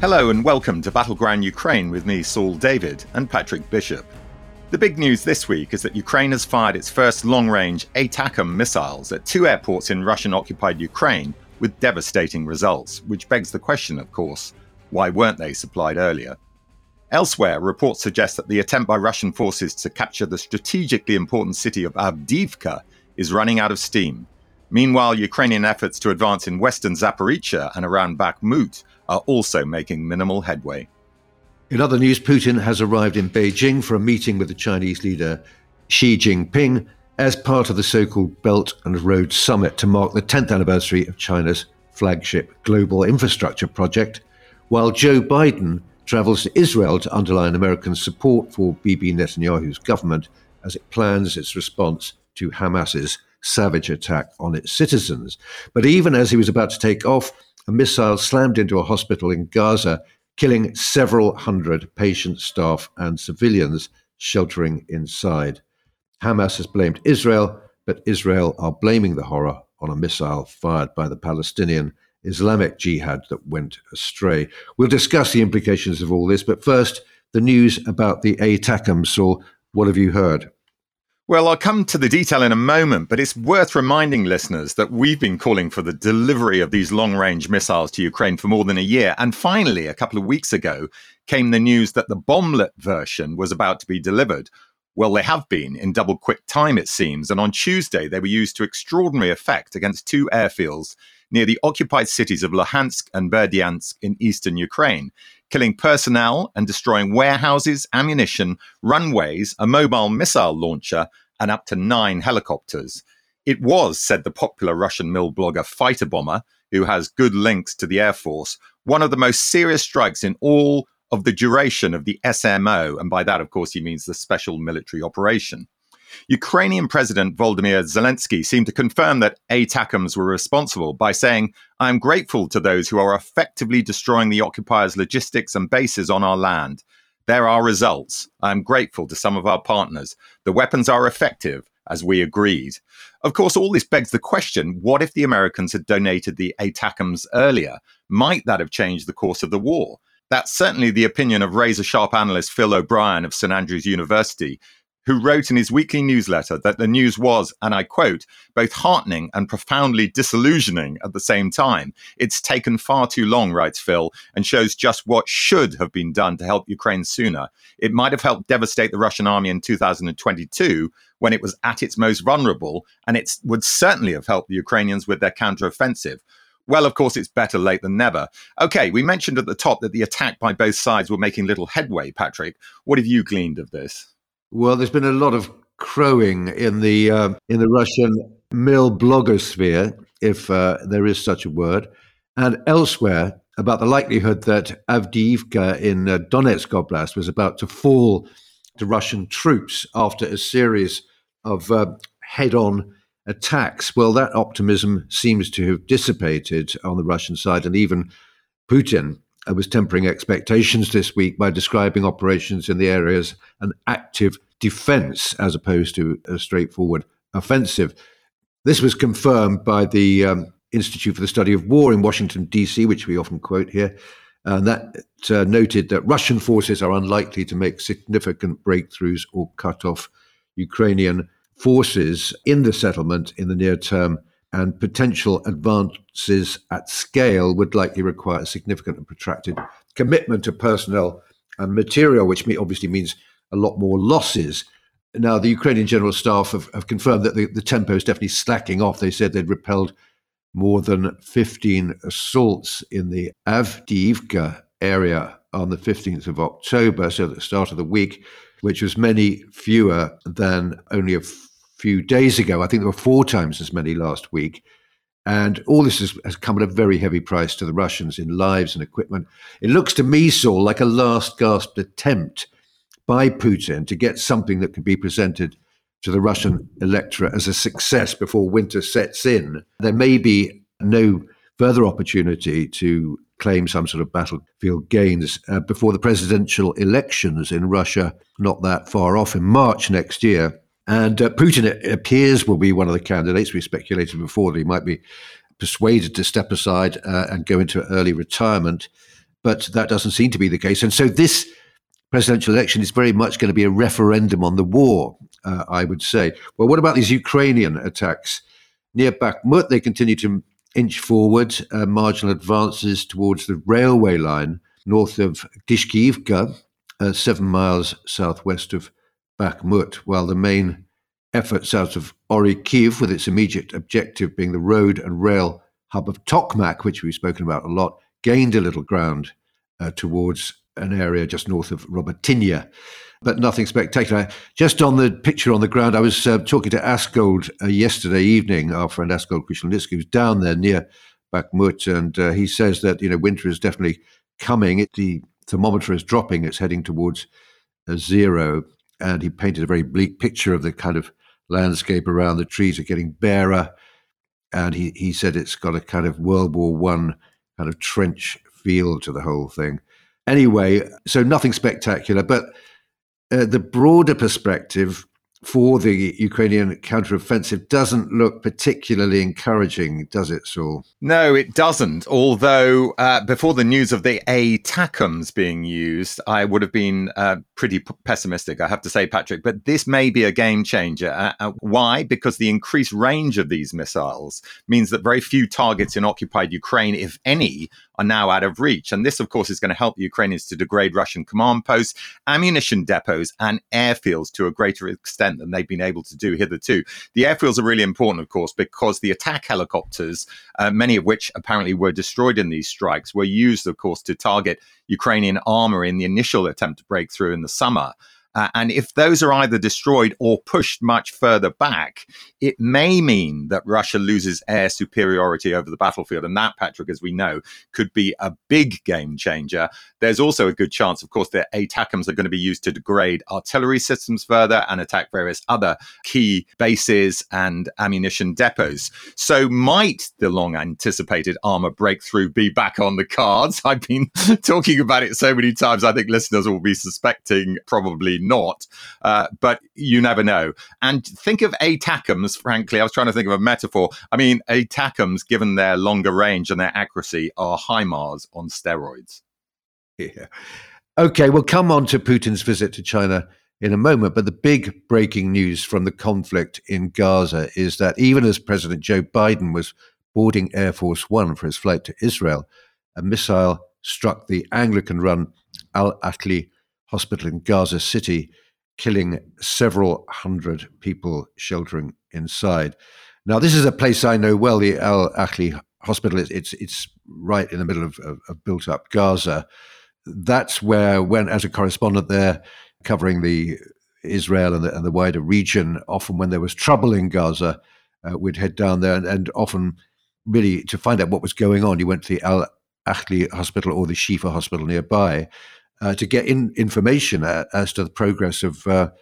Hello and welcome to Battleground Ukraine with me, Saul David, and Patrick Bishop. The big news this week is that Ukraine has fired its first long-range ATACMS missiles at two airports in Russian-occupied Ukraine with devastating results, which begs the question, of course, why weren't they supplied earlier? Elsewhere, reports suggest that the attempt by Russian forces to capture the strategically important city of Avdiivka is running out of steam. Meanwhile, Ukrainian efforts to advance in western Zaporizhzhia and around Bakhmut are also making minimal headway. In other news, Putin has arrived in Beijing for a meeting with the Chinese leader Xi Jinping as part of the so-called Belt and Road Summit to mark the 10th anniversary of China's flagship global infrastructure project, while Joe Biden travels to Israel to underline American support for Bibi Netanyahu's government as it plans its response to Hamas's savage attack on its citizens. But even as he was about to take off, a missile slammed into a hospital in Gaza, killing several hundred patients, staff, and civilians sheltering inside. Hamas has blamed Israel, but Israel are blaming the horror on a missile fired by the Palestinian Islamic Jihad that went astray. We'll discuss the implications of all this, but first, the news about the ATACMS. Saul, what have you heard? Well, I'll come to the detail in a moment, but it's worth reminding listeners that we've been calling for the delivery of these long-range missiles to Ukraine for more than a year. And finally, a couple of weeks ago, came the news that the bomblet version was about to be delivered. Well, they have been in double quick time, it seems. And on Tuesday, they were used to extraordinary effect against two airfields near the occupied cities of Luhansk and Berdyansk in eastern Ukraine, killing personnel and destroying warehouses, ammunition, runways, a mobile missile launcher, and up to 9 helicopters. It was, said the popular Russian mil blogger Fighter Bomber, who has good links to the Air Force, one of the most serious strikes in all of the duration of the SMO, and by that, of course, he means the Special Military Operation. Ukrainian President Volodymyr Zelensky seemed to confirm that ATACMS were responsible by saying, "I am grateful to those who are effectively destroying the occupiers' logistics and bases on our land. There are results. I am grateful to some of our partners. The weapons are effective, as we agreed." Of course, all this begs the question, what if the Americans had donated the ATACMS earlier? Might that have changed the course of the war? That's certainly the opinion of razor-sharp analyst Phil O'Brien of St Andrews University, who wrote in his weekly newsletter that the news was, and I quote, both heartening and profoundly disillusioning at the same time. It's taken far too long, writes Phil, and shows just what should have been done to help Ukraine sooner. It might have helped devastate the Russian army in 2022 when it was at its most vulnerable, and it would certainly have helped the Ukrainians with their counteroffensive. Well, of course, it's better late than never. Okay, we mentioned at the top that the attack by both sides were making little headway, Patrick. What have you gleaned of this? Well, there's been a lot of crowing in the Russian mil blogosphere, if there is such a word, and elsewhere about the likelihood that Avdiivka in Donetsk Oblast was about to fall to Russian troops after a series of head-on attacks. Well, that optimism seems to have dissipated on the Russian side, and even Putin was tempering expectations this week by describing operations in the area as an active defense as opposed to a straightforward offensive. This was confirmed by the Institute for the Study of War in Washington, D.C., which we often quote here, and that noted that Russian forces are unlikely to make significant breakthroughs or cut off Ukrainian forces in the settlement in the near term, and potential advances at scale would likely require a significant and protracted commitment of personnel and material, which obviously means a lot more losses. Now, the Ukrainian General Staff have confirmed that the tempo is definitely slacking off. They said they'd repelled more than 15 assaults in the Avdiivka area on the 15th of October, so at the start of the week, which was many fewer than only a few days ago. I think there were 4 times as many last week. And all this has come at a very heavy price to the Russians in lives and equipment. It looks to me, Saul, like a last gasp attempt by Putin to get something that can be presented to the Russian electorate as a success before winter sets in. There may be no further opportunity to claim some sort of battlefield gains before the presidential elections in Russia, not that far off in March next year. And Putin, it appears, will be one of the candidates. We speculated before that he might be persuaded to step aside and go into early retirement. but that doesn't seem to be the case. And so this presidential election is very much going to be a referendum on the war, I would say. Well, what about these Ukrainian attacks? Near Bakhmut, they continue to inch forward, marginal advances towards the railway line north of Kishkiivka, 7 miles southwest of Bakhmut, while the main effort south of Orikhiv, with its immediate objective being the road and rail hub of Tokmak, which we've spoken about a lot, gained a little ground towards an area just north of Robotynya, but nothing spectacular. Just on the picture on the ground, I was talking to Askold yesterday evening, our friend Askold Krushelnitsky, who's down there near Bakhmut, and he says that winter is definitely coming. The thermometer is dropping; it's heading towards zero, and he painted a very bleak picture of the kind of landscape around. The trees are getting barer, and he said it's got a kind of World War I kind of trench feel to the whole thing. Anyway, so nothing spectacular, but the broader perspective for the Ukrainian counteroffensive doesn't look particularly encouraging, does it, Saul? No, it doesn't. Although before the news of the ATACMS being used, I would have been pretty pessimistic, I have to say, Patrick. But this may be a game changer. Why? Because the increased range of these missiles means that very few targets in occupied Ukraine, if any, are now out of reach. And this, of course, is going to help the Ukrainians to degrade Russian command posts, ammunition depots, and airfields to a greater extent than they've been able to do hitherto. The airfields are really important, of course, because the attack helicopters, many of which apparently were destroyed in these strikes, were used, of course, to target Ukrainian armor in the initial attempt to break through in the summer. And if those are either destroyed or pushed much further back, it may mean that Russia loses air superiority over the battlefield. And that, Patrick, as we know, could be a big game changer. There's also a good chance, of course, that ATACMS are going to be used to degrade artillery systems further and attack various other key bases and ammunition depots. So might the long anticipated armor breakthrough be back on the cards? I've been talking about it so many times, I think listeners will be suspecting probably not, but you never know. And think of ATACMS, frankly, I was trying to think of a metaphor. I mean, ATACMS, given their longer range and their accuracy, are HIMARS on steroids. Yeah. Okay, we'll come on to Putin's visit to China in a moment, but the big breaking news from the conflict in Gaza is that even as President Joe Biden was boarding Air Force One for his flight to Israel, a missile struck the Anglican-run Al-Ahli hospital in Gaza City, killing several hundred people sheltering inside. Now, this is a place I know well, the Al-Ahli hospital. It's right in the middle of built-up Gaza. That's where, when as a correspondent there, covering the Israel and the wider region, often when there was trouble in Gaza, we'd head down there and often really to find out what was going on. You went to the Al-Ahli hospital or the Shifa hospital nearby, to get information as to the progress of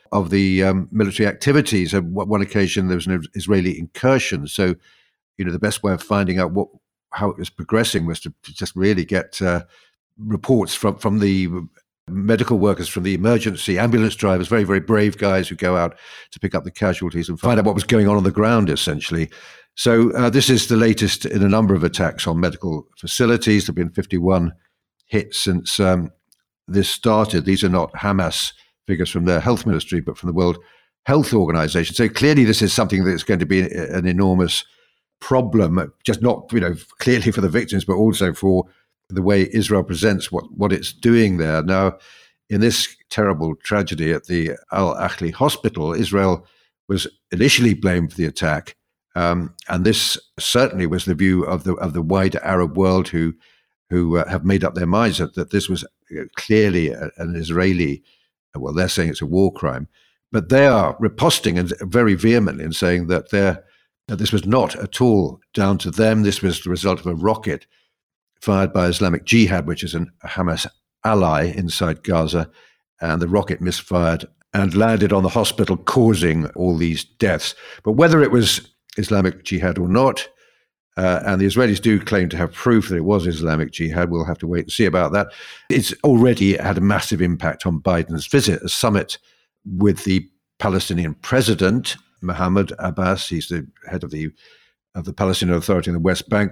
the military activities. On one occasion, there was an Israeli incursion. So, the best way of finding out how it was progressing was to just really get reports from the medical workers, from the emergency ambulance drivers, very, very brave guys who go out to pick up the casualties and find out what was going on the ground, essentially. So this is the latest in a number of attacks on medical facilities. There have been 51 hits since this started. These are not Hamas figures from their health ministry, but from the World Health Organization. So clearly this is something that's going to be an enormous problem, just not, clearly for the victims, but also for the way Israel presents what it's doing there. Now, in this terrible tragedy at the Al-Ahli hospital, Israel was initially blamed for the attack. And this certainly was the view of the wider Arab world who have made up their minds that this was clearly an Israeli, well, they're saying it's a war crime, but they are riposting and very vehemently and saying that this was not at all down to them. This was the result of a rocket fired by Islamic Jihad, which is a Hamas ally inside Gaza, and the rocket misfired and landed on the hospital, causing all these deaths. But whether it was Islamic Jihad or not, and the Israelis do claim to have proof that it was Islamic Jihad. We'll have to wait and see about that. It's already had a massive impact on Biden's visit, a summit with the Palestinian president, Mahmoud Abbas. He's the head of the Palestinian Authority in the West Bank.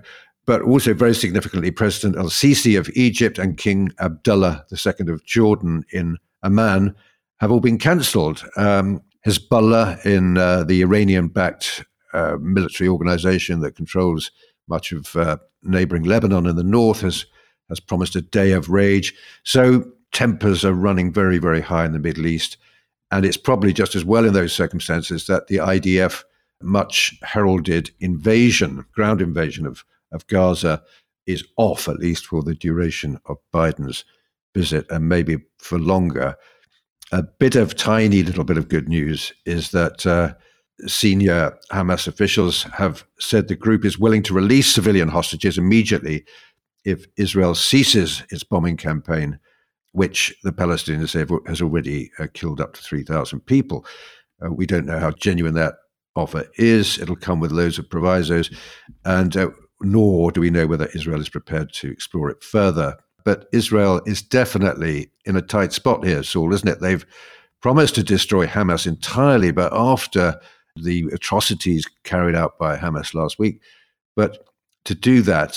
But also very significantly, President al-Sisi of Egypt and King Abdullah II of Jordan in Amman have all been cancelled. Hezbollah, in the Iranian-backed military organization that controls much of neighboring Lebanon in the north, has promised a day of rage. So tempers are running very, very high in the Middle East. And it's probably just as well in those circumstances that the IDF much heralded ground invasion of Gaza is off, at least for the duration of Biden's visit, and maybe for longer. A tiny little bit of good news is that senior Hamas officials have said the group is willing to release civilian hostages immediately if Israel ceases its bombing campaign, which the Palestinians say has already killed up to 3,000 people. We don't know how genuine that offer is. It'll come with loads of provisos, and nor do we know whether Israel is prepared to explore it further. But Israel is definitely in a tight spot here, Saul, isn't it? They've promised to destroy Hamas entirely, but after the atrocities carried out by Hamas last week. But to do that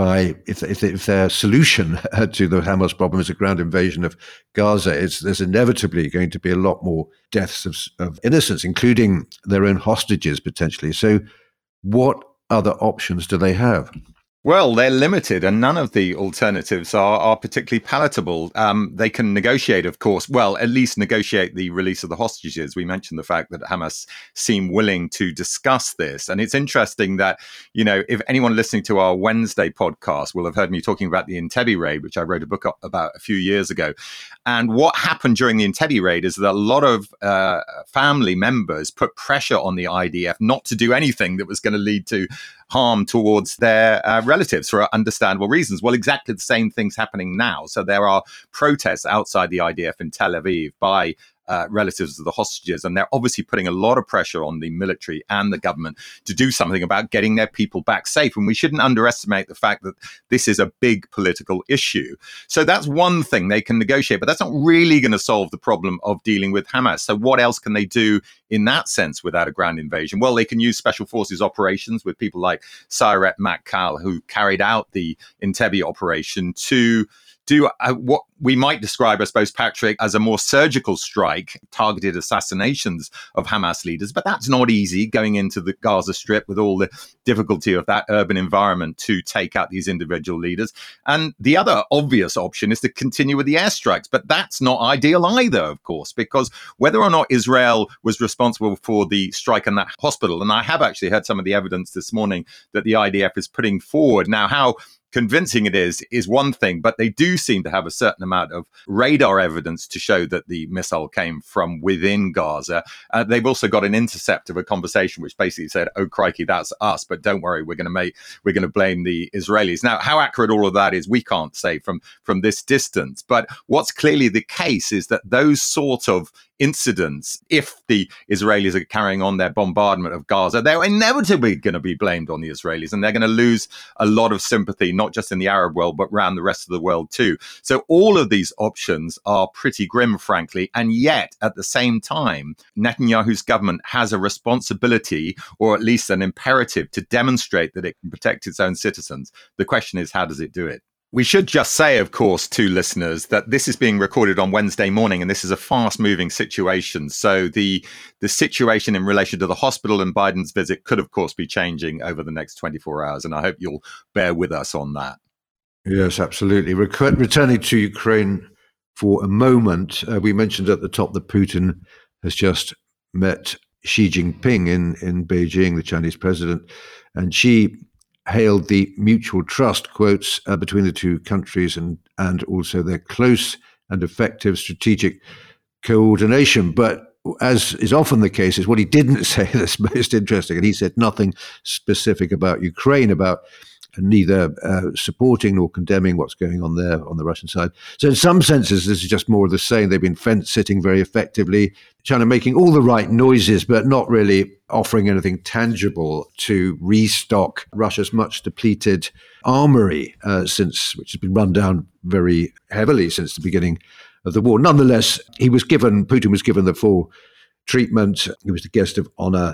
if their solution to the Hamas problem is a ground invasion of Gaza, there's inevitably going to be a lot more deaths of innocents, including their own hostages potentially. So what other options do they have? Well, they're limited, and none of the alternatives are particularly palatable. They can negotiate, of course, at least negotiate the release of the hostages. We mentioned the fact that Hamas seem willing to discuss this. And it's interesting that, if anyone listening to our Wednesday podcast will have heard me talking about the Entebbe raid, which I wrote a book about a few years ago. And what happened during the Entebbe raid is that a lot of family members put pressure on the IDF not to do anything that was going to lead to harm towards their relatives for understandable reasons. Well, exactly the same thing's happening now. So there are protests outside the IDF in Tel Aviv by relatives of the hostages, and they're obviously putting a lot of pressure on the military and the government to do something about getting their people back safe. And we shouldn't underestimate the fact that this is a big political issue. So that's one thing they can negotiate, but that's not really going to solve the problem of dealing with Hamas. So what else can they do in that sense without a ground invasion? Well, they can use special forces operations with people like Sayeret Matkal, who carried out the Entebbe operation, to do what we might describe, I suppose, Patrick, as a more surgical strike, targeted assassinations of Hamas leaders. But that's not easy, going into the Gaza Strip with all the difficulty of that urban environment to take out these individual leaders. And the other obvious option is to continue with the airstrikes. But that's not ideal either, of course, because whether or not Israel was responsible for the strike on that hospital, and I have actually heard some of the evidence this morning that the IDF is putting forward. Now, how convincing it is one thing, but they do seem to have a certain amount of radar evidence to show that the missile came from within Gaza. They've also got an intercept of a conversation which basically said, "Oh crikey, that's us, but don't worry, we're going to blame the Israelis." Now, how accurate all of that is, we can't say from this distance. But what's clearly the case is that those sort of incidents, if the Israelis are carrying on their bombardment of Gaza, they're inevitably going to be blamed on the Israelis, and they're going to lose a lot of sympathy, not just in the Arab world, but around the rest of the world too. So all of these options are pretty grim, frankly, and yet at the same time, Netanyahu's government has a responsibility, or at least an imperative, to demonstrate that it can protect its own citizens. The question is, how does it do it? We should just say, of course, to listeners that this is being recorded on Wednesday morning, and this is a fast-moving situation. So the situation in relation to the hospital and Biden's visit could, of course, be changing over the next 24 hours, and I hope you'll bear with us on that. Yes, absolutely. Returning to Ukraine for a moment, we mentioned at the top that Putin has just met Xi Jinping in Beijing, the Chinese president, and Xi hailed the mutual trust, quotes, between the two countries and also their close and effective strategic coordination. But as is often the case, is what he didn't say that's most interesting. And he said nothing specific about Ukraine, about neither supporting nor condemning what's going on there on the Russian side. So in some senses, this is just more of the same. They've been fence-sitting very effectively, China making all the right noises, but not really offering anything tangible to restock Russia's much depleted armory, which has been run down very heavily since the beginning of the war. Nonetheless, Putin was given the full treatment. He was the guest of honor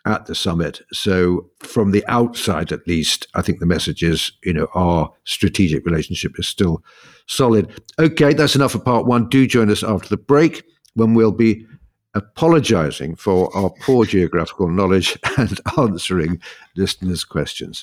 at the summit. So from the outside, at least, I think the message is, our strategic relationship is still solid. Okay, that's enough for part one. Do join us after the break when we'll be apologizing for our poor geographical knowledge and answering listeners' questions.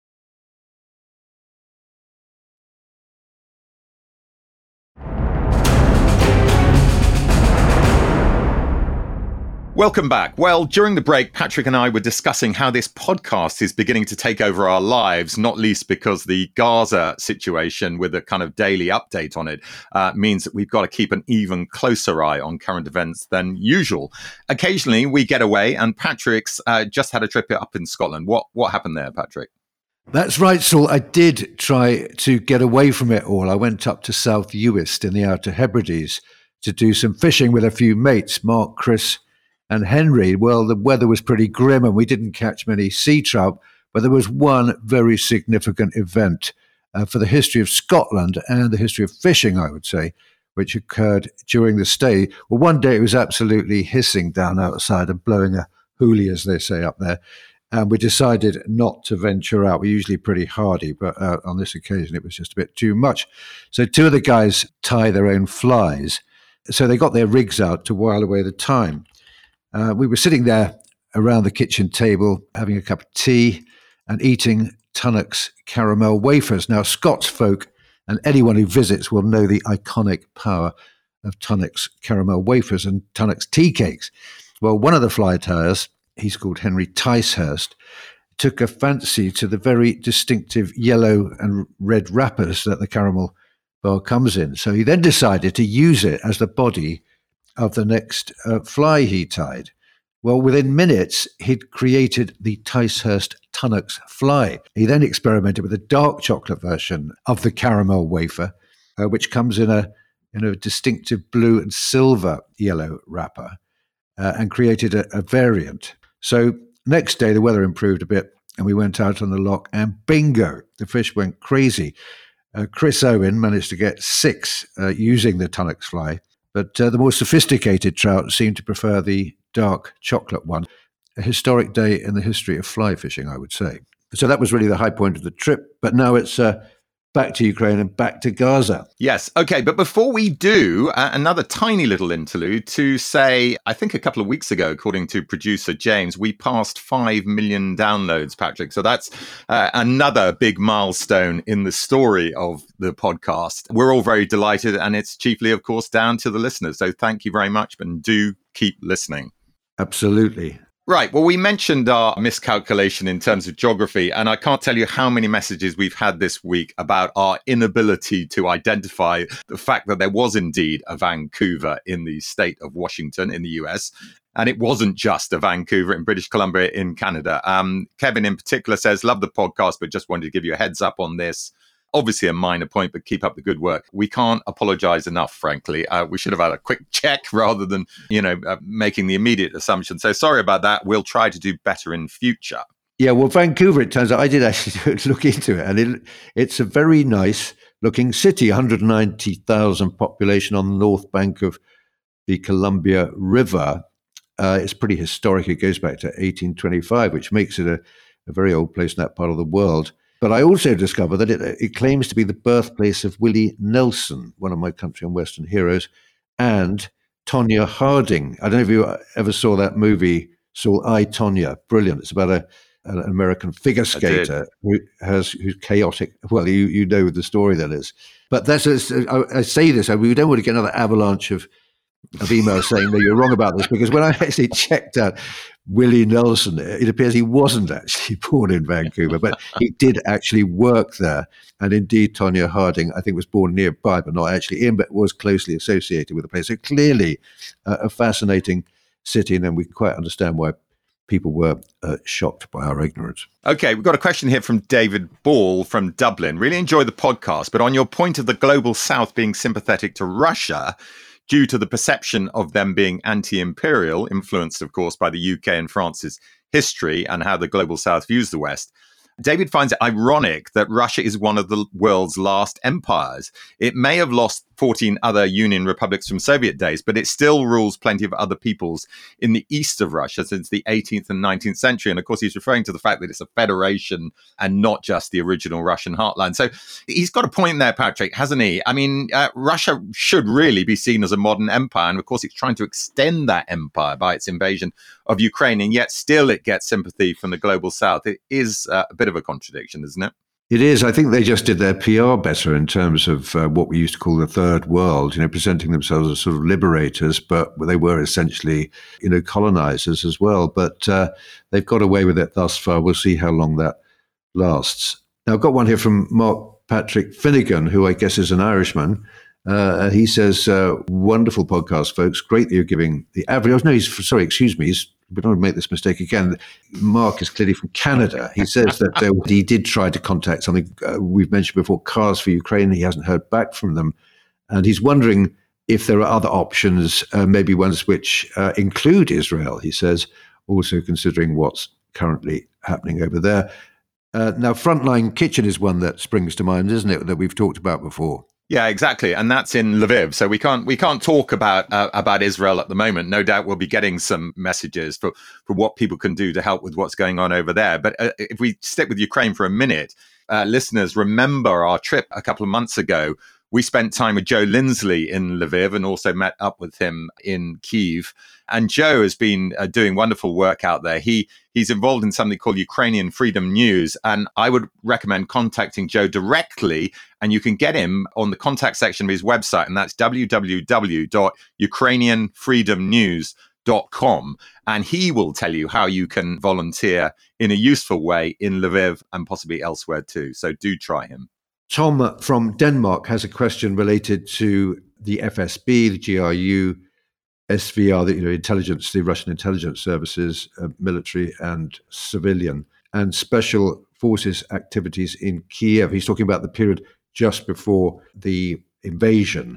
Welcome back. Well, during the break, Patrick and I were discussing how this podcast is beginning to take over our lives, not least because the Gaza situation with a kind of daily update on it means that we've got to keep an even closer eye on current events than usual. Occasionally, we get away, and Patrick's just had a trip up in Scotland. What happened there, Patrick? That's right, Saul. I did try to get away from it all. I went up to South Uist in the Outer Hebrides to do some fishing with a few mates, Mark, Chris, and Henry. Well, the weather was pretty grim and we didn't catch many sea trout, but there was one very significant event for the history of Scotland and the history of fishing, I would say, which occurred during the stay. Well, one day it was absolutely hissing down outside and blowing a hoolie, as they say up there, and we decided not to venture out. We're usually pretty hardy, but on this occasion it was just a bit too much. So two of the guys tie their own flies, so they got their rigs out to while away the time. We were sitting there around the kitchen table, having a cup of tea and eating Tunnock's caramel wafers. Now, Scots folk and anyone who visits will know the iconic power of Tunnock's caramel wafers and Tunnock's tea cakes. Well, one of the fly tiers, he's called Henry Ticehurst, took a fancy to the very distinctive yellow and red wrappers that the caramel bar comes in. So he then decided to use it as the body of the next fly he tied. Well, within minutes, he'd created the Ticehurst Tunnock's fly. He then experimented with a dark chocolate version of the caramel wafer, which comes in a distinctive blue and silver yellow wrapper, and created a variant. So next day, the weather improved a bit, and we went out on the loch, and bingo, the fish went crazy. Chris Owen managed to get 6 using the Tunnock's fly, but the more sophisticated trout seemed to prefer the dark chocolate one. A historic day in the history of fly fishing, I would say. So that was really the high point of the trip. But now it's back to Ukraine and back to Gaza. Yes. Okay. But before we do, another tiny little interlude to say, I think a couple of weeks ago, according to producer James, we passed 5 million downloads, Patrick. So that's another big milestone in the story of the podcast. We're all very delighted, and it's chiefly, of course, down to the listeners. So thank you very much, and do keep listening. Absolutely. Right. Well, we mentioned our miscalculation in terms of geography, and I can't tell you how many messages we've had this week about our inability to identify the fact that there was indeed a Vancouver in the state of Washington in the US. And it wasn't just a Vancouver in British Columbia in Canada. Kevin in particular says, love the podcast, but just wanted to give you a heads up on this. Obviously a minor point, but keep up the good work. We can't apologize enough, frankly. We should have had a quick check rather than, making the immediate assumption. So sorry about that. We'll try to do better in future. Yeah, well, Vancouver, it turns out, I did actually look into it, and it's a very nice looking city, 190,000 population on the north bank of the Columbia River. It's pretty historic. It goes back to 1825, which makes it a very old place in that part of the world. But I also discovered that it claims to be the birthplace of Willie Nelson, one of my country and western heroes, and Tonya Harding. I don't know if you ever saw that movie, Saul, I, Tonya. Brilliant. It's about an American figure skater who's chaotic. Well, you know the story that is. But I say this, we don't want to get another avalanche of emails saying, no, you're wrong about this, because when I actually checked out Willie Nelson, it appears he wasn't actually born in Vancouver, but he did actually work there. And indeed, Tonya Harding, I think, was born nearby, but not actually in, but was closely associated with the place. So clearly a fascinating city, and then we can quite understand why people were shocked by our ignorance. Okay, we've got a question here from David Ball from Dublin. Really enjoy the podcast, but on your point of the global south being sympathetic to Russia, due to the perception of them being anti-imperial, influenced, of course, by the UK and France's history and how the global south views the West, David finds it ironic that Russia is one of the world's last empires. It may have lost 14 other Union republics from Soviet days, but it still rules plenty of other peoples in the east of Russia since the 18th and 19th century. And of course, he's referring to the fact that it's a federation and not just the original Russian heartland. So he's got a point there, Patrick, hasn't he? I mean, Russia should really be seen as a modern empire. And of course, it's trying to extend that empire by its invasion of Ukraine. And yet still it gets sympathy from the global south. It is a bit of a contradiction, isn't it? It is. I think they just did their PR better in terms of what we used to call the third world, presenting themselves as sort of liberators, but they were essentially, colonizers as well. But they've got away with it thus far. We'll see how long that lasts. Now, I've got one here from Mark Patrick Finnegan, who I guess is an Irishman. He says, wonderful podcast, folks. Great that you're giving the average. No, excuse me. We don't make this mistake again. Mark is clearly from Canada. He says that he did try to contact something we've mentioned before, Cars for Ukraine. He hasn't heard back from them. And he's wondering if there are other options, maybe ones which include Israel, he says, also considering what's currently happening over there. Now, Frontline Kitchen is one that springs to mind, isn't it, that we've talked about before? Yeah, exactly. And that's in Lviv. So we can't talk about Israel at the moment. No doubt we'll be getting some messages for what people can do to help with what's going on over there. But if we stick with Ukraine for a minute, listeners, remember our trip a couple of months ago. We spent time with Joe Lindsley in Lviv and also met up with him in Kyiv. And Joe has been doing wonderful work out there. He's involved in something called Ukrainian Freedom News. And I would recommend contacting Joe directly. And you can get him on the contact section of his website. And that's www.ukrainianfreedomnews.com. And he will tell you how you can volunteer in a useful way in Lviv and possibly elsewhere too. So do try him. Tom from Denmark has a question related to the FSB, the GRU, SVR, the intelligence, the Russian intelligence services, military and civilian, and special forces activities in Kiev. He's talking about the period just before the invasion.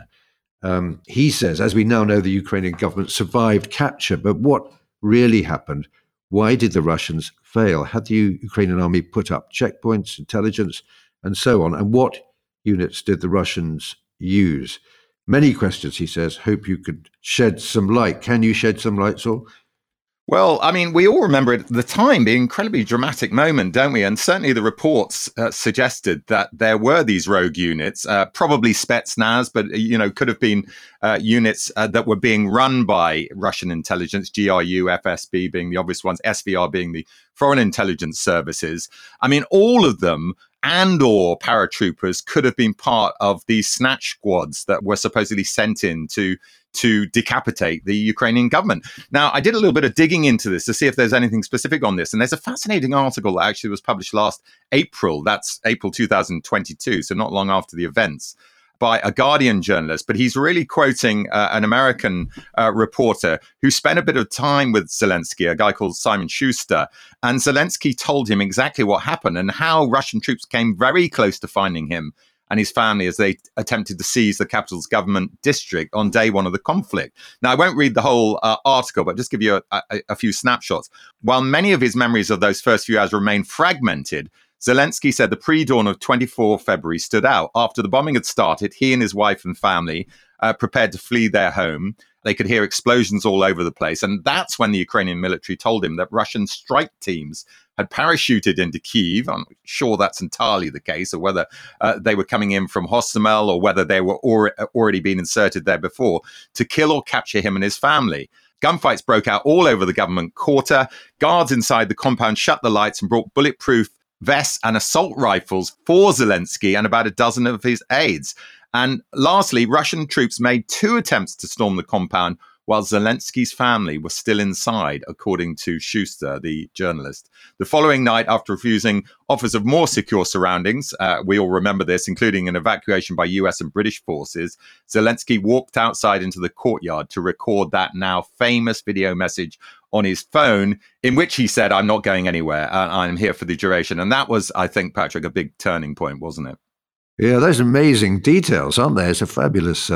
He says, as we now know, the Ukrainian government survived capture, but what really happened? Why did the Russians fail? Had the Ukrainian army put up checkpoints, intelligence, and so on? And what units did the Russians use? Many questions, he says. Hope you could shed some light. Can you shed some light, Saul? Well, I mean, we all remember it at the time, the incredibly dramatic moment, don't we? And certainly the reports suggested that there were these rogue units, probably Spetsnaz, but, could have been units that were being run by Russian intelligence, GRU, FSB being the obvious ones, SVR being the foreign intelligence services. I mean, all of them and or paratroopers could have been part of these snatch squads that were supposedly sent in to decapitate the Ukrainian government. Now, I did a little bit of digging into this to see if there's anything specific on this. And there's a fascinating article that actually was published last April. That's April 2022, so not long after the events, by a Guardian journalist. But he's really quoting an American reporter who spent a bit of time with Zelensky, a guy called Simon Schuster. And Zelensky told him exactly what happened and how Russian troops came very close to finding him and his family as they attempted to seize the capital's government district on day one of the conflict. Now, I won't read the whole article, but just give you a few snapshots. While many of his memories of those first few hours remain fragmented, Zelensky said the pre-dawn of 24 February stood out. After the bombing had started, he and his wife and family prepared to flee their home. They could hear explosions all over the place. And that's when the Ukrainian military told him that Russian strike teams had parachuted into Kyiv. I'm sure that's entirely the case, or whether they were coming in from Hostomel or whether they were already been inserted there before, to kill or capture him and his family. Gunfights broke out all over the government quarter. Guards inside the compound shut the lights and brought bulletproof vests and assault rifles for Zelensky and about a dozen of his aides. And lastly, Russian troops made 2 attempts to storm the compound while Zelensky's family was still inside, according to Schuster, the journalist. The following night, after refusing offers of more secure surroundings, we all remember this, including an evacuation by US and British forces, Zelensky walked outside into the courtyard to record that now famous video message on his phone, in which he said, "I'm not going anywhere. I'm here for the duration." And that was, I think, Patrick, a big turning point, wasn't it? Yeah, those amazing details, aren't they? It's a fabulous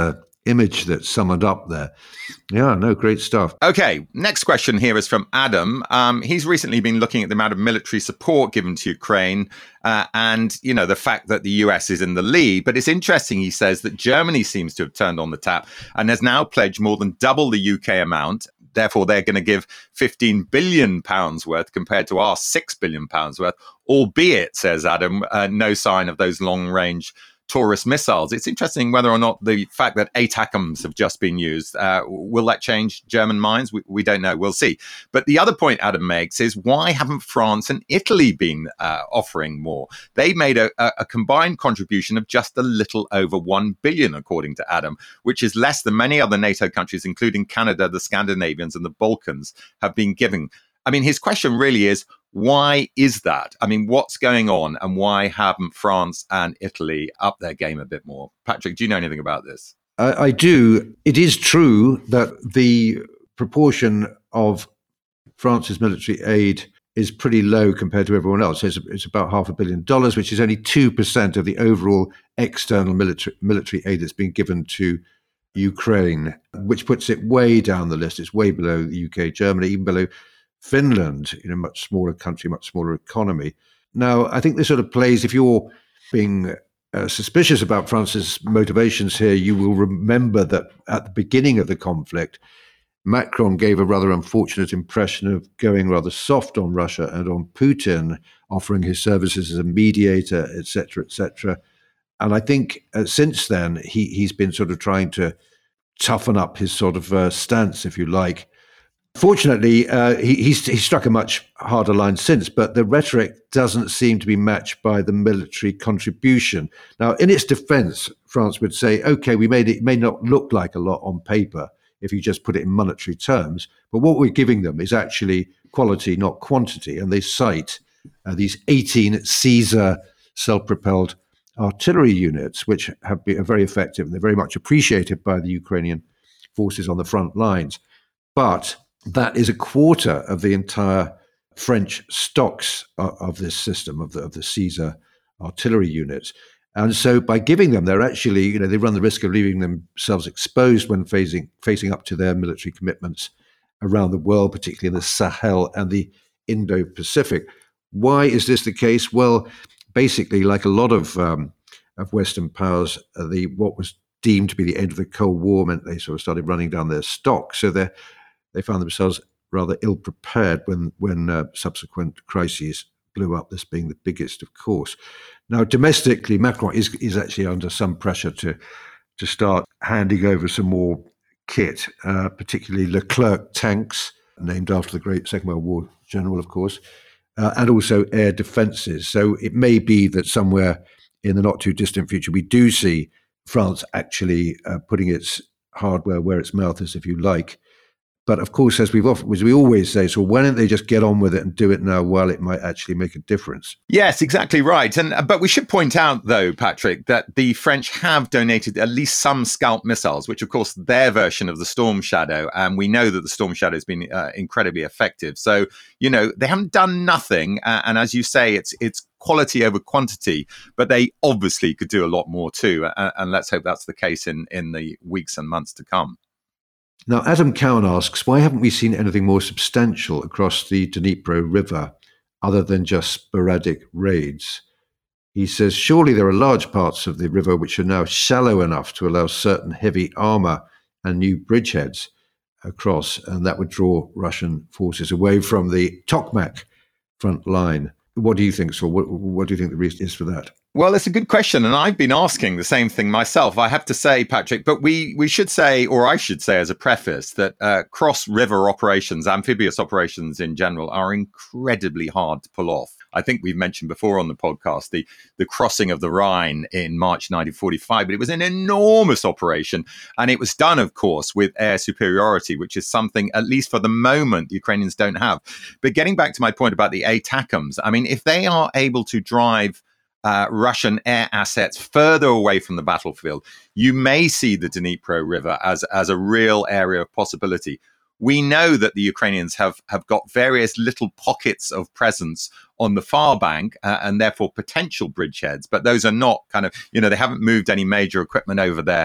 image that's summoned up there. Yeah, no, great stuff. Okay, next question here is from Adam. He's recently been looking at the amount of military support given to Ukraine and, the fact that the US is in the lead. But it's interesting, he says, that Germany seems to have turned on the tap and has now pledged more than double the UK amount. Therefore, they're going to give £15 billion worth compared to our £6 billion worth, albeit, says Adam, no sign of those long-range Taurus missiles. It's interesting whether or not the fact that ATACMS have just been used, will that change German minds? We don't know. We'll see. But the other point Adam makes is, why haven't France and Italy been offering more? They made a combined contribution of just a little over 1 billion, according to Adam, which is less than many other NATO countries, including Canada, the Scandinavians, and the Balkans, have been giving. I mean, his question really is, why is that? I mean, what's going on, and why haven't France and Italy upped their game a bit more? Patrick, do you know anything about this? I do. It is true that the proportion of France's military aid is pretty low compared to everyone else. It's about $500 million, which is only 2% of the overall external military aid that's been given to Ukraine, which puts it way down the list. It's way below the UK, Germany, even below Finland, much smaller country, much smaller economy. Now, I think this sort of plays, if you're being suspicious about France's motivations here, you will remember that at the beginning of the conflict, Macron gave a rather unfortunate impression of going rather soft on Russia and on Putin, offering his services as a mediator, et cetera, And I think since then, he's been sort of trying to toughen up his sort of stance, if you like. Fortunately, he's struck a much harder line since, but the rhetoric doesn't seem to be matched by the military contribution. Now, in its defense, France would say, okay, it may not look like a lot on paper if you just put it in monetary terms, but what we're giving them is actually quality, not quantity. And they cite these 18 Caesar self-propelled artillery units, which are very effective, and they're very much appreciated by the Ukrainian forces on the front lines. But that is a quarter of the entire French stocks of this system, of the Caesar artillery units. And so by giving them, they're actually, they run the risk of leaving themselves exposed when facing up to their military commitments around the world, particularly in the Sahel and the Indo-Pacific. Why is this the case? Well, basically, like a lot of Western powers, what was deemed to be the end of the Cold War meant they sort of started running down their stock. So they found themselves rather ill-prepared when subsequent crises blew up, this being the biggest, of course. Now, domestically, Macron is actually under some pressure to start handing over some more kit, particularly Leclerc tanks, named after the great Second World War general, of course, and also air defences. So it may be that somewhere in the not-too-distant future, we do see France actually putting its hardware where its mouth is, if you like. But of course, as we always say, so why don't they just get on with it and do it now while it might actually make a difference? Yes, exactly right. But we should point out, though, Patrick, that the French have donated at least some Scalp missiles, which, of course, their version of the Storm Shadow. And we know that the Storm Shadow has been incredibly effective. So, they haven't done nothing. And as you say, it's quality over quantity, but they obviously could do a lot more too. And let's hope that's the case in the weeks and months to come. Now, Adam Cowan asks, why haven't we seen anything more substantial across the Dnipro River other than just sporadic raids? He says, surely there are large parts of the river which are now shallow enough to allow certain heavy armor and new bridgeheads across, and that would draw Russian forces away from the Tokmak front line. What do you think, Saul? What do you think the reason is for that? Well, it's a good question, and I've been asking the same thing myself, I have to say, Patrick, but we should say, or I should say as a preface, that cross-river operations, amphibious operations in general, are incredibly hard to pull off. I think we've mentioned before on the podcast the crossing of the Rhine in March 1945, but it was an enormous operation, and it was done, of course, with air superiority, which is something, at least for the moment, the Ukrainians don't have. But getting back to my point about the ATACMS, I mean, if they are able to drive Russian air assets further away from the battlefield, you may see the Dnipro River as a real area of possibility. We know that the Ukrainians have got various little pockets of presence on the far bank and therefore potential bridgeheads, but those are not kind of, they haven't moved any major equipment over there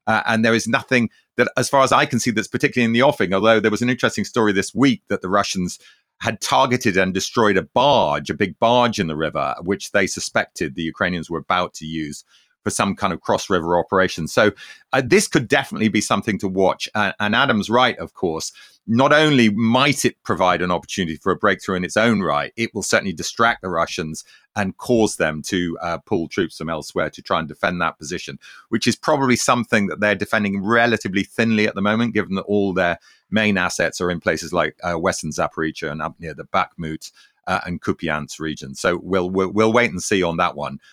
And there is nothing that, as far as I can see, that's particularly in the offing, although there was an interesting story this week that the Russians had targeted and destroyed a big barge in the river, which they suspected the Ukrainians were about to use for some kind of cross-river operation. So this could definitely be something to watch. And Adam's right, of course. Not only might it provide an opportunity for a breakthrough in its own right, it will certainly distract the Russians and cause them to pull troops from elsewhere to try and defend that position, which is probably something that they're defending relatively thinly at the moment, given that all their main assets are in places like Western Zaporizhzhia and up near the Bakhmut and Kupiansk region. So we'll wait and see on that one.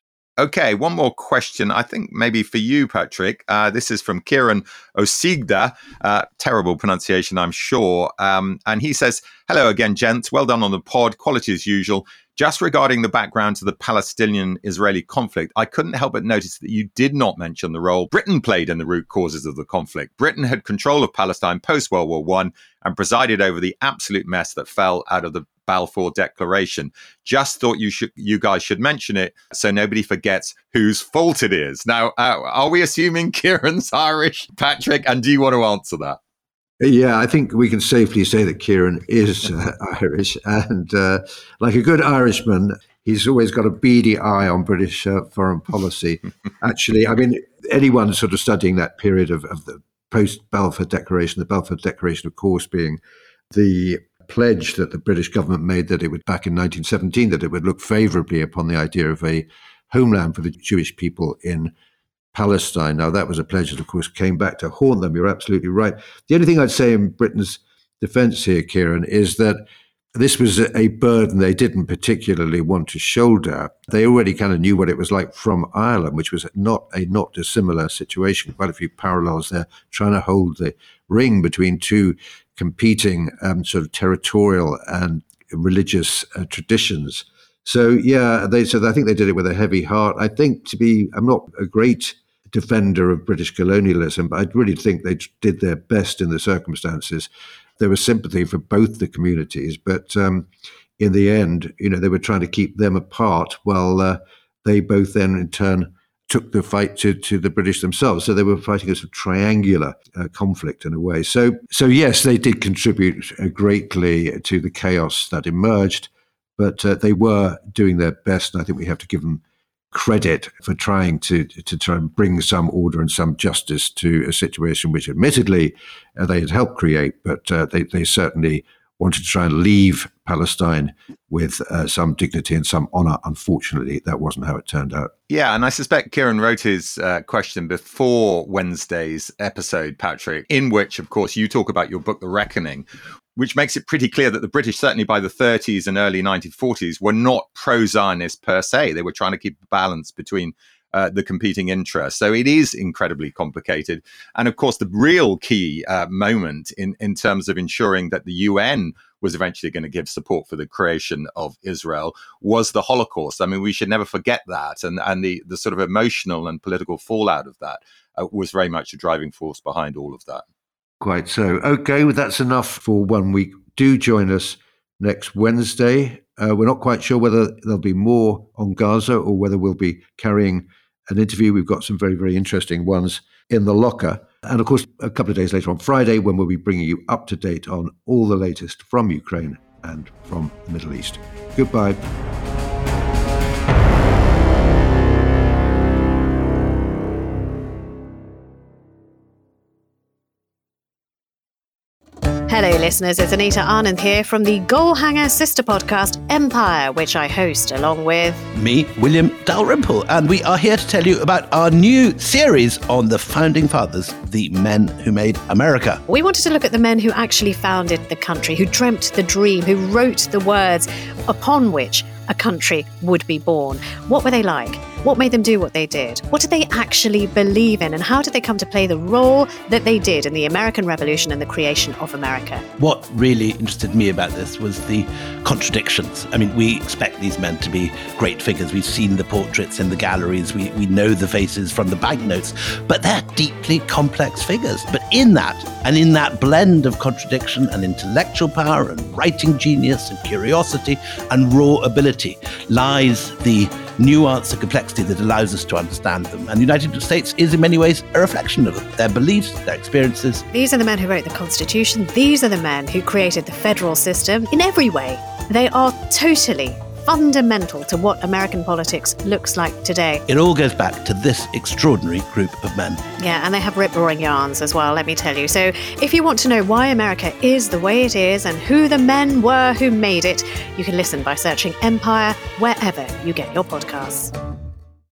Okay, one more question, I think maybe for you, Patrick. This is from Kieran Osigda. Terrible pronunciation, I'm sure. And he says, hello again, gents. Well done on the pod. Quality as usual. Just regarding the background to the Palestinian-Israeli conflict, I couldn't help but notice that you did not mention the role Britain played in the root causes of the conflict. Britain had control of Palestine post-World War I and presided over the absolute mess that fell out of the Balfour Declaration. Just thought you guys should mention it so nobody forgets whose fault it is. Now, are we assuming Kieran's Irish, Patrick? And do you want to answer that? Yeah, I think we can safely say that Kieran is Irish. And like a good Irishman, he's always got a beady eye on British foreign policy. Actually, I mean, anyone sort of studying that period of the post-Balfour Declaration, the Balfour Declaration, of course, being the pledge that the British government made that it would, back in 1917, that it would look favourably upon the idea of a homeland for the Jewish people in Palestine. Now, that was a pledge that, of course, came back to haunt them. You're absolutely right. The only thing I'd say in Britain's defence here, Kieran, is that this was a burden they didn't particularly want to shoulder. They already kind of knew what it was like from Ireland, which was not dissimilar situation. Quite a few parallels there, trying to hold the ring between two competing sort of territorial and religious traditions. So, yeah, I think they did it with a heavy heart. I think I'm not a great defender of British colonialism, but I really think they did their best in the circumstances. There was sympathy for both the communities, but in the end, they were trying to keep them apart while they both then in turn took the fight to the British themselves. So they were fighting a sort of triangular conflict in a way. So yes, they did contribute greatly to the chaos that emerged, but they were doing their best, and I think we have to give them credit for trying to try and bring some order and some justice to a situation which admittedly they had helped create, but they certainly wanted to try and leave Palestine with some dignity and some honor. Unfortunately, that wasn't how it turned out. Yeah, and I suspect Kieran wrote his question before Wednesday's episode, Patrick, in which, of course, you talk about your book, The Reckoning, which makes it pretty clear that the British, certainly by the 30s and early 1940s, were not pro-Zionist per se. They were trying to keep a balance between the competing interests. So it is incredibly complicated. And of course, the real key moment in terms of ensuring that the UN was eventually going to give support for the creation of Israel was the Holocaust. I mean, we should never forget that. And the sort of emotional and political fallout of that was very much a driving force behind all of that. Quite so. Okay, well, that's enough for 1 week. Do join us next Wednesday. We're not quite sure whether there'll be more on Gaza or whether we'll be carrying an interview. We've got some very, very interesting ones in the locker. And of course, a couple of days later on Friday, when we'll be bringing you up to date on all the latest from Ukraine and from the Middle East. Goodbye. Hello, listeners. It's Anita Anand here from the Goalhanger sister podcast, Empire, which I host along with me, William Dalrymple. And we are here to tell you about our new series on the founding fathers, the men who made America. We wanted to look at the men who actually founded the country, who dreamt the dream, who wrote the words upon which a country would be born. What were they like? What made them do what they did? What did they actually believe in? And how did they come to play the role that they did in the American Revolution and the creation of America? What really interested me about this was the contradictions. I mean, we expect these men to be great figures. We've seen the portraits in the galleries. We know the faces from the banknotes, but they're deeply complex figures. But in that blend of contradiction and intellectual power and writing genius and curiosity and raw ability lies the nuance and complexity that allows us to understand them. And the United States is in many ways a reflection of them, their beliefs, their experiences. These are the men who wrote the Constitution. These are the men who created the federal system in every way. They are totally fundamental to what American politics looks like today. It all goes back to this extraordinary group of men. Yeah, and they have rip-roaring yarns as well, let me tell you. So if you want to know why America is the way it is and who the men were who made it, you can listen by searching Empire wherever you get your podcasts.